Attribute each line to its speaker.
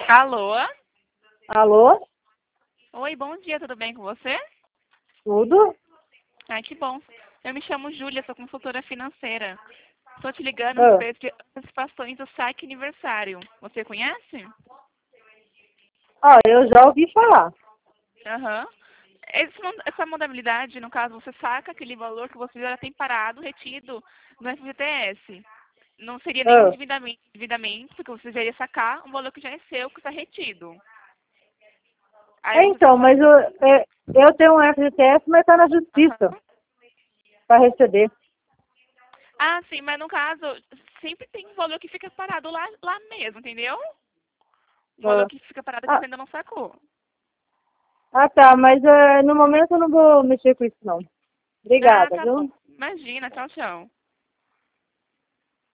Speaker 1: Alô?
Speaker 2: Alô?
Speaker 1: Oi, bom dia, tudo bem com você?
Speaker 2: Tudo?
Speaker 1: Ai, que bom. Eu me chamo Júlia, sou consultora financeira. Estou te ligando a
Speaker 2: Ah,
Speaker 1: respeito de antecipações do saque aniversário. Você conhece?
Speaker 2: eu já ouvi falar.
Speaker 1: Aham. Essa modalidade, no caso, você saca aquele valor que você já tem parado, retido no FGTS. Não seria nenhum
Speaker 2: Ah,
Speaker 1: endividamento, porque você já iria sacar um valor que já é seu, que está retido. Aí você só
Speaker 2: então,
Speaker 1: faz...
Speaker 2: mas eu tenho um FGTS, mas está na justiça
Speaker 1: Aham.
Speaker 2: para receber.
Speaker 1: Ah, sim, mas no caso, sempre tem um valor que fica parado lá mesmo, entendeu? Um valor
Speaker 2: Ah,
Speaker 1: que fica parado que
Speaker 2: ah,
Speaker 1: você ainda não sacou.
Speaker 2: tá, mas no momento eu não vou mexer com isso, não.
Speaker 1: Ah,
Speaker 2: Obrigada,
Speaker 1: tá bom.
Speaker 2: viu?
Speaker 1: Imagina, tchau, tchau.